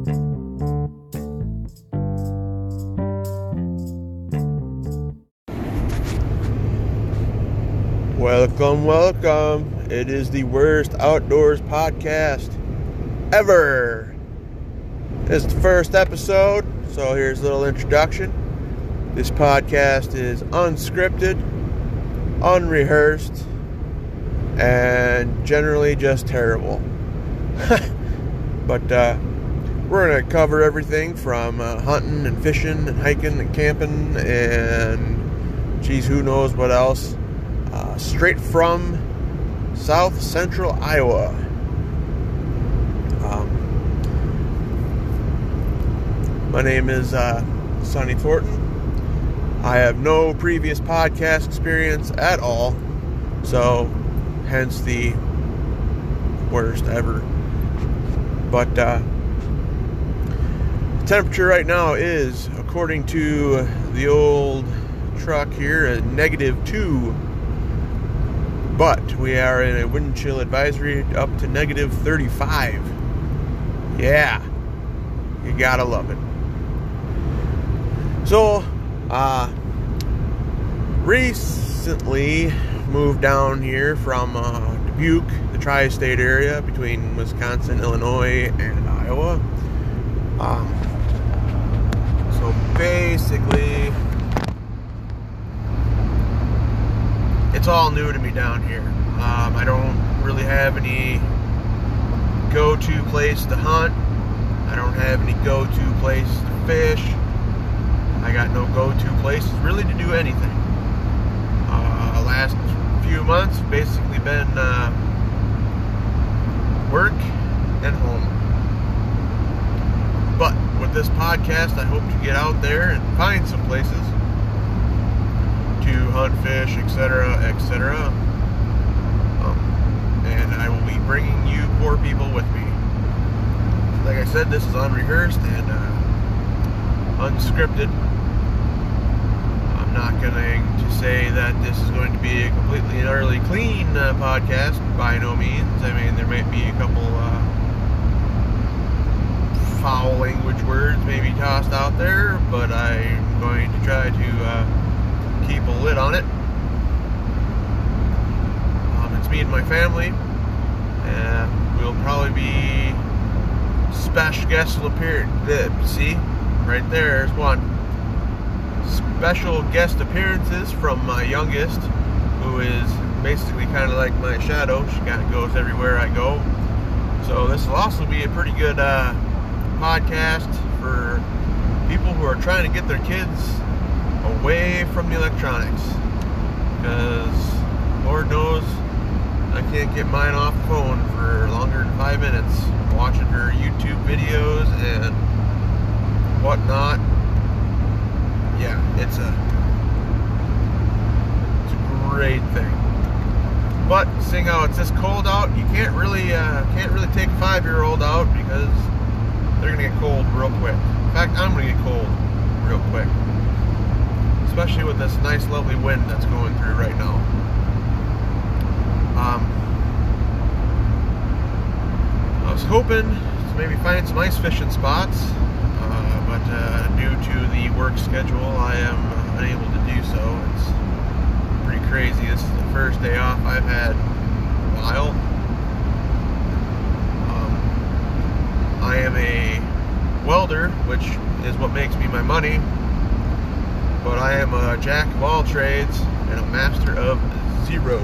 Welcome. It is the worst outdoors podcast ever. It's the first episode, so here's a little introduction. This podcast is unscripted, unrehearsed, and generally just terrible. But we're going to cover everything from hunting and fishing and hiking and camping and geez, who knows what else. Straight from South Central Iowa. My name is Sonny Thornton. I have no previous podcast experience at all, so hence the worst ever. But the temperature right now is, according to the old truck here, a -2. But we are in a wind chill advisory up to -35. Yeah, you gotta love it. So, recently moved down here from Dubuque, the tri-state area between Wisconsin, Illinois, and Iowa. So basically, it's all new to me down here. I don't really have any go-to place to hunt. I don't have any go-to place to fish. I got no go-to places really to do anything. Last few months basically been work and home. But with this podcast, I hope to get out there and find some places to hunt, fish, etc., etc. And I will be bringing you poor people with me. Like I said, this is unrehearsed and unscripted. I'm not going to say that this is going to be a completely and utterly clean podcast, by no means. I mean, there might be a couple foul language words maybe tossed out there, but I'm going to try to keep a lid on it. It's me and my family, and we'll probably be special guest appearance. See, right there's one. Special guest appearances from my youngest, who is basically kind of like my shadow. She kind of goes everywhere I go. So this will also be a pretty good podcast for people who are trying to get their kids away from the electronics, because Lord knows I can't get mine off the phone for longer than 5 minutes watching her YouTube videos and whatnot. Yeah, it's a great thing. But seeing how it's this cold out, you can't really take a 5-year-old out, because they're gonna get cold real quick. In fact, I'm gonna get cold real quick, especially with this nice lovely wind that's going through right now. I was hoping to maybe find some ice fishing spots, but due to the work schedule, I am unable to do so. It's pretty crazy. This is the first day off I've had in a while. I am a welder, which is what makes me my money. But I am a jack of all trades and a master of zero.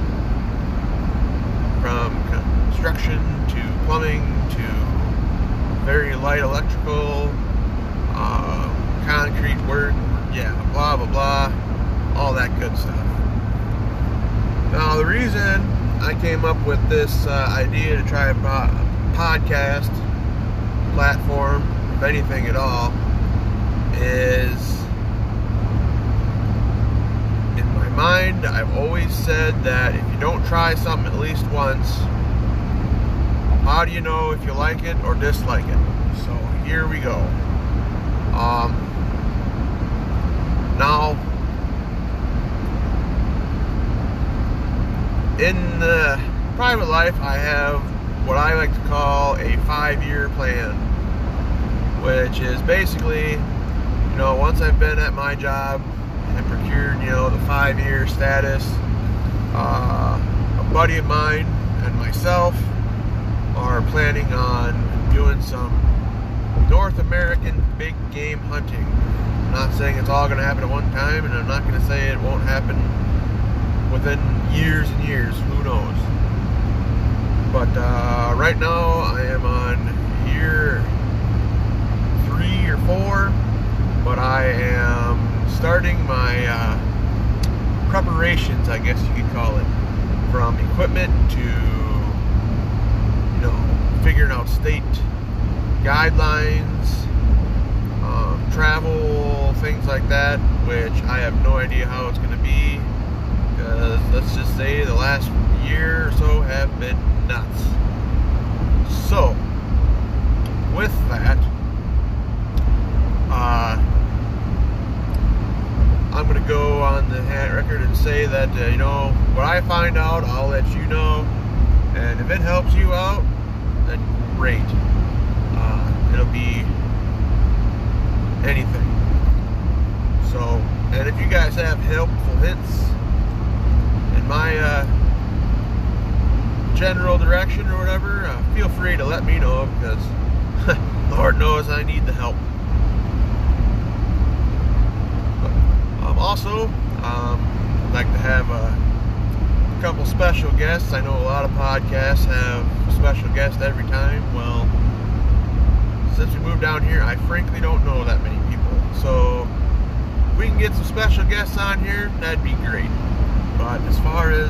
From construction to plumbing to very light electrical, concrete work, yeah, blah, blah, blah, all that good stuff. Now, the reason I came up with this idea to try a podcast platform, if anything at all, is mind, I've always said that if you don't try something at least once, how do you know if you like it or dislike it? So here we go. Now, in private life, I have what I like to call a 5-year plan. which is basically, once I've been at my job and procured, the 5-year status, a buddy of mine and myself are planning on doing some North American big game hunting. I'm not saying it's all going to happen at one time, and I'm not going to say it won't happen within years and years. Who knows? But right now I am on year 3 or 4, but I am starting my preparations, I guess you could call it, from equipment to figuring out state guidelines, travel, things like that, which I have no idea how it's going to be, because let's just say the last year or so have been nuts. So with that, I'm going to go on the record and say that what I find out, I'll let you know, and if it helps you out, then great. It'll be anything. So, and if you guys have helpful hints in my general direction or whatever, feel free to let me know, because Lord knows I need the help. But, also, I'd like to have a couple special guests. I know a lot of podcasts have special guests every time. Well, since we moved down here, I frankly don't know that many people. So if we can get some special guests on here, that'd be great. But as far as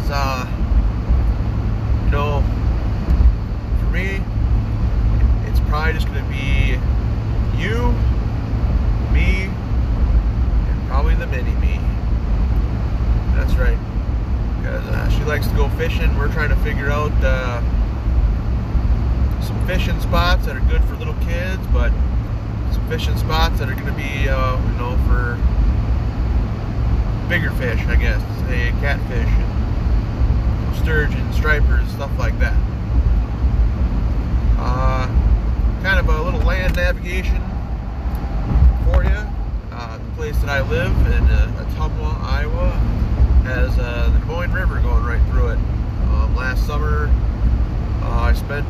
for me, it's probably just going to be you, me, and probably the mini-me. That's right. Because she likes to go fishing. We're trying to figure out some fishing spots that are good for little kids, but some fishing spots that are going to be, for bigger fish, I guess. Say catfish and sturgeon, stripers, stuff like that. Kind of a little land navigation for you. The place that I live in Ottumwa, Iowa, has the Des Moines River going right through it. Last summer, I spent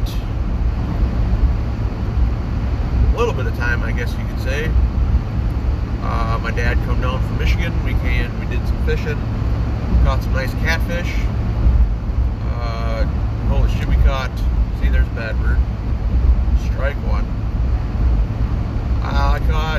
a little bit of time, I guess you could say. My dad come down from Michigan. We did some fishing, caught some nice catfish. Holy shit, we caught, see, there's a bad word, strike one. I caught,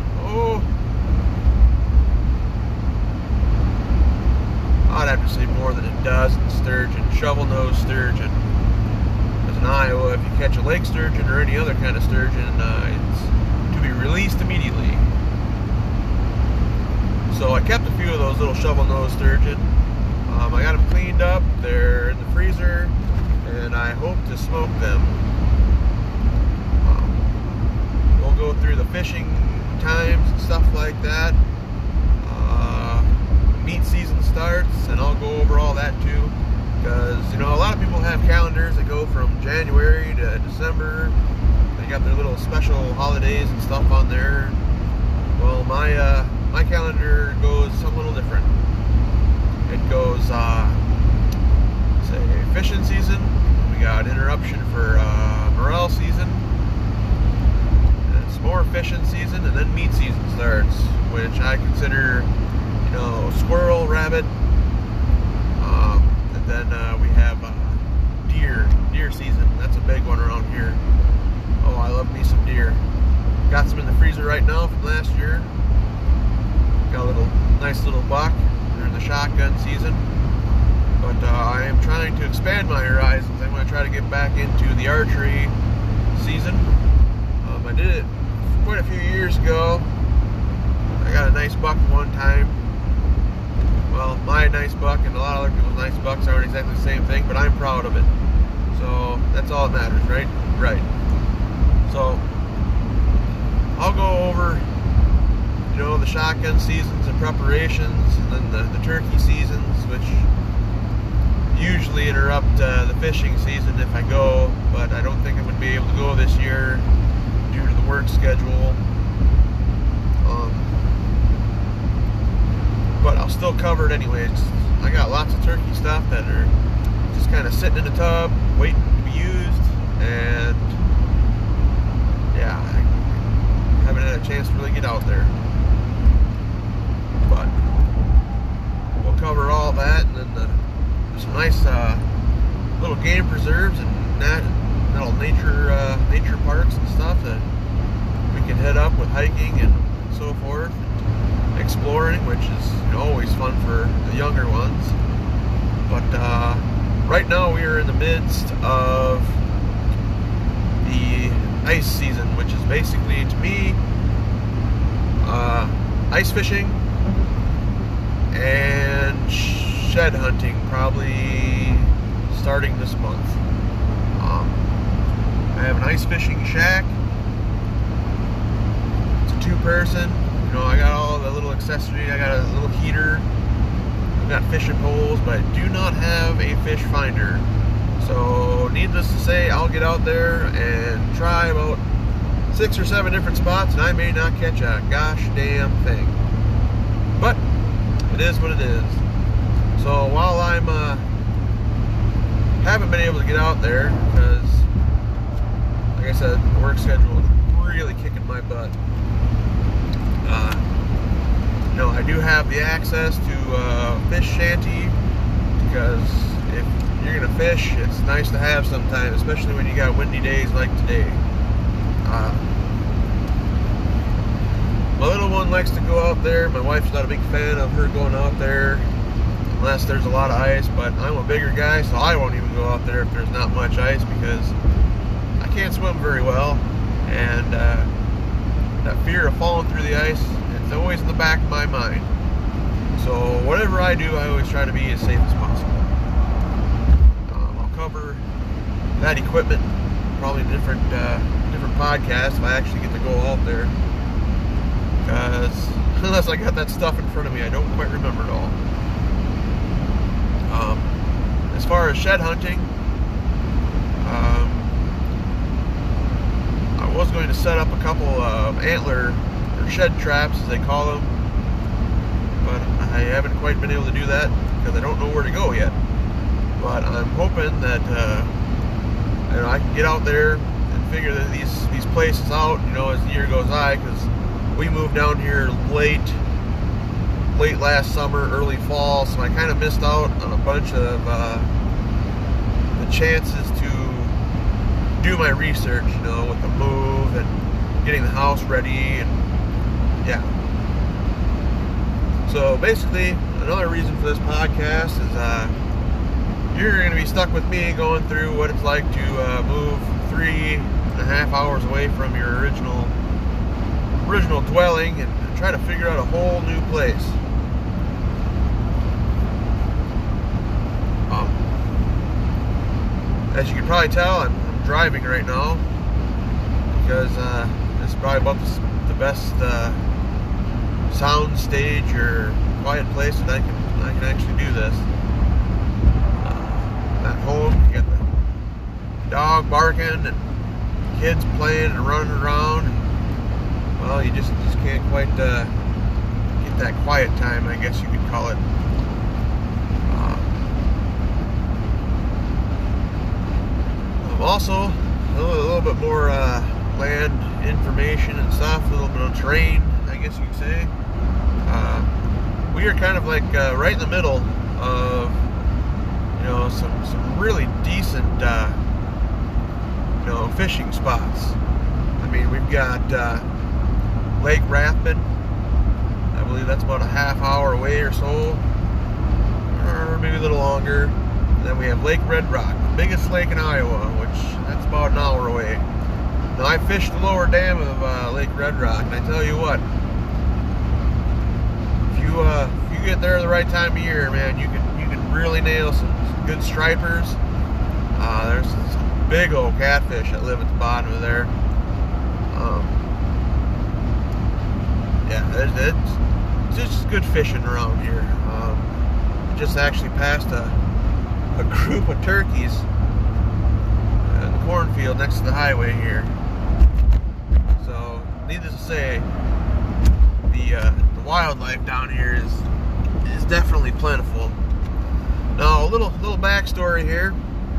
I'd have to say more than a dozen sturgeon, shovel-nosed sturgeon. Because in Iowa, if you catch a lake sturgeon or any other kind of sturgeon, it's to be released immediately. So I kept a few of those little shovel-nosed sturgeon. I got them cleaned up. They're in the freezer, and I hope to smoke them. We'll go through the fishing times and stuff like that. Meat season starts, and I'll go over all that too, because a lot of people have calendars that go from January to December. They got their little special holidays and stuff on there. Well, my calendar goes a little different. It goes say fishing season, we got interruption for morel season, and some more fishing season, and then meat season starts, which I consider squirrel, rabbit, and then we have deer season. That's a big one around here. Oh, I love me some deer. Got some in the freezer right now from last year. Got a nice little buck. They're in the shotgun season. But I am trying to expand my horizons. I'm going to try to get back into the archery season. I did it quite a few years ago. I got a nice buck one time. Well, my nice buck and a lot of other people's nice bucks aren't exactly the same thing, but I'm proud of it. So that's all that matters, right? Right. So I'll go over, the shotgun seasons and preparations, and then the turkey seasons, which usually interrupt the fishing season if I go, but I don't think I would be able to go this year due to the work schedule. But I'll still cover it anyways. I got lots of turkey stuff that are just kind of sitting in the tub, waiting to be used, and yeah, I haven't had a chance to really get out there. But we'll cover all that, and then there's some nice little game preserves and little nature parks and stuff that we can head up with hiking and so forth, and exploring, which is always fun for the younger ones. But right now we are in the midst of the ice season, which is basically, to me, ice fishing and shed hunting, probably starting this month. I have an ice fishing shack. It's a two-person. I got all the little accessory. I got a little heater. I've got fishing poles, but I do not have a fish finder. So, needless to say, I'll get out there and try about 6 or 7 different spots, and I may not catch a gosh damn thing. But it is what it is. So while I'm haven't been able to get out there because, like I said, the work schedule is really kicking my butt. I do have the access to fish shanty, because if you're gonna fish, it's nice to have sometimes, especially when you got windy days like today. My little one likes to go out there. My wife's not a big fan of her going out there unless there's a lot of ice, but I'm a bigger guy, so I won't even go out there if there's not much ice, because I can't swim very well, and that fear of falling through the ice, it's always in the back of my mind. So whatever I do, I always try to be as safe as possible. I'll cover that equipment, probably different podcasts if I actually get to go out there, because unless I got that stuff in front of me, I don't quite remember it all. As far as shed hunting, I was going to set up a couple of antler or shed traps, as they call them, but I haven't quite been able to do that because I don't know where to go yet. But I'm hoping that I can get out there and figure these places out, as the year goes by, because we moved down here late last summer, early fall, so I kind of missed out on a bunch of the chances to do my research, with the move and getting the house ready, and yeah. So basically, another reason for this podcast is you're going to be stuck with me going through what it's like to move 3.5 hours away from your original dwelling and try to figure out a whole new place. As you can probably tell, I'm driving right now, because this is probably about the best sound stage or quiet place that I can actually do this. At home, you got the dog barking and kids playing and running around, and, well, you just can't quite get that quiet time, I guess you could call it. Also, a little bit more land information and stuff, a little bit of terrain, I guess you could say. We are kind of like right in the middle of some really decent fishing spots. I mean, we've got Lake Rathbun. I believe that's about a half hour away or so, or maybe a little longer. And then we have Lake Red Rock, the biggest lake in Iowa, which that's about an hour away. Now, I fished the lower dam of Lake Red Rock, and I tell you what, if you get there the right time of year, man, you can really nail some good stripers. There's some big old catfish that live at the bottom of there. It's just good fishing around here. Just actually passed a group of turkeys in the cornfield next to the highway here. So needless to say, the wildlife down here is definitely plentiful. Now, a little backstory here.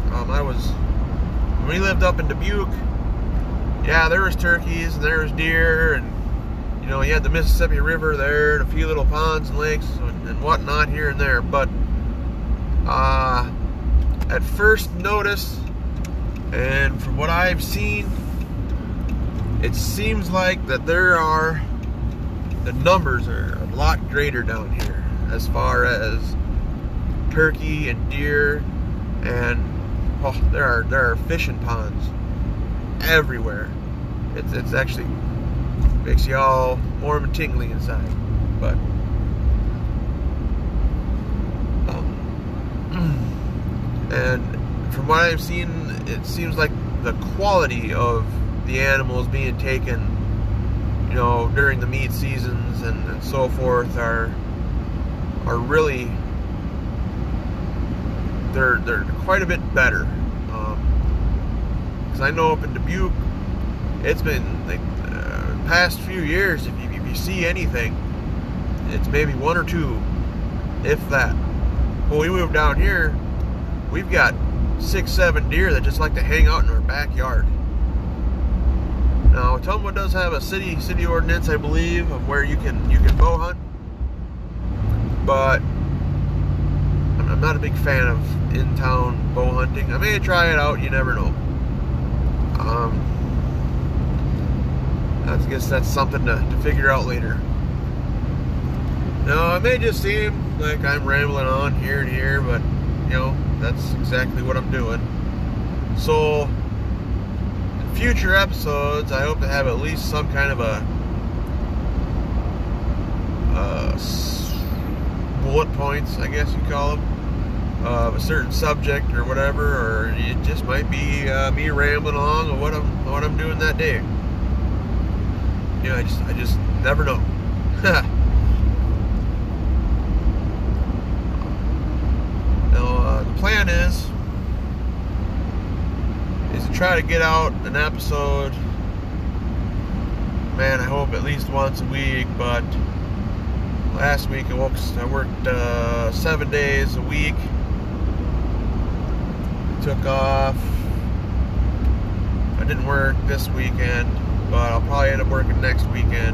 When we lived up in Dubuque, yeah, there was turkeys and there was deer, and you know, you had the Mississippi River there and a few little ponds and lakes and whatnot here and there. But at first notice, and from what I've seen, it seems like that the numbers are a lot greater down here as far as turkey and deer, and there are fishing ponds everywhere. It's actually makes you all warm and tingly inside. But and from what I've seen, it seems like the quality of the animals being taken, you know, during the meat seasons and so forth are really they're quite a bit better. Because I know up in Dubuque, it's been like past few years, if you see anything, it's maybe one or two, if that. When we moved down here, we've got 6-7 deer that just like to hang out in our backyard. Now, Ottumwa does have a city ordinance, I believe, of where you can bow hunt, but I'm not a big fan of in-town bow hunting. I may try it out, you never know. I guess that's something to figure out later. Now, it may just seem like I'm rambling on here and here, but you know, that's exactly what I'm doing. So, in future episodes, I hope to have at least some kind of a bullet points, I guess you call them, of a certain subject or whatever, or it just might be me rambling along of what I'm doing that day. You know, I just never know. Now, the plan is to try to get out an episode, man, I hope at least once a week. But last week I worked 7 days a week, took off. I didn't work this weekend, but I'll probably end up working next weekend.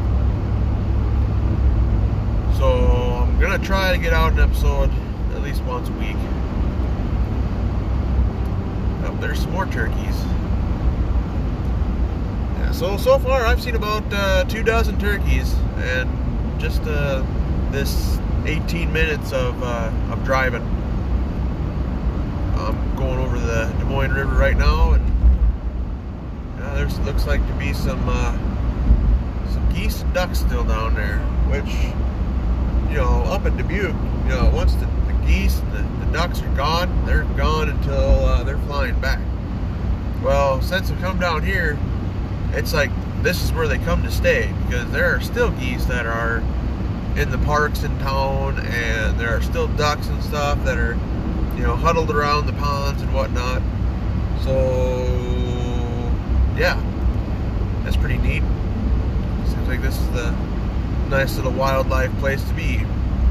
So I'm gonna try to get out an episode at least once a week. Oh, there's some more turkeys. Yeah, so far I've seen about 24 turkeys, and just this 18 minutes of driving. I'm going over the Des Moines River right now, and there's looks like to be some geese and ducks still down there, which, you know, up in Dubuque, you know, once the geese and the ducks are gone, they're gone until they're flying back. Well, since they've come down here, it's like this is where they come to stay, because there are still geese that are in the parks in town, and there are still ducks and stuff that are, you know, huddled around the ponds and whatnot. So yeah, that's pretty neat. Seems like this is the nice little wildlife place to be.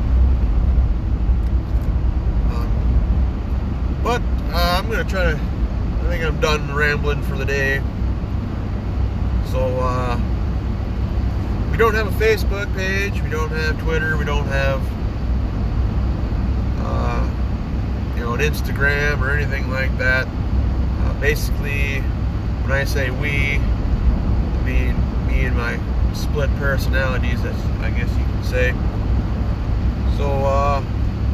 But I'm gonna try to, I think I'm done rambling for the day. So we don't have a Facebook page, we don't have Twitter, we don't have you know, an Instagram or anything like that. Basically, when I say we, I mean me and my split personalities, that's, I guess you can say. So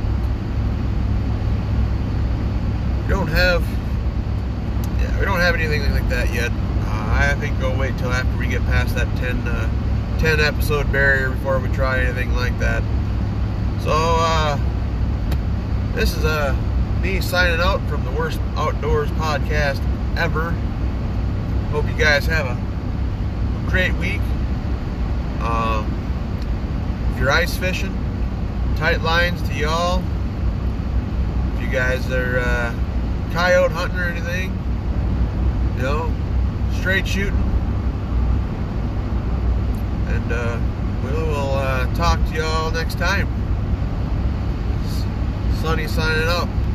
we don't have anything like that yet. I think we'll wait till after we get past that 10 episode barrier before we try anything like that. So this is me signing out from the Worst Outdoors podcast ever. Hope you guys have a great week. If you're ice fishing, tight lines to y'all. If you guys are coyote hunting or anything, you know, straight shooting, and we will talk to you all next time. Sonny signing out.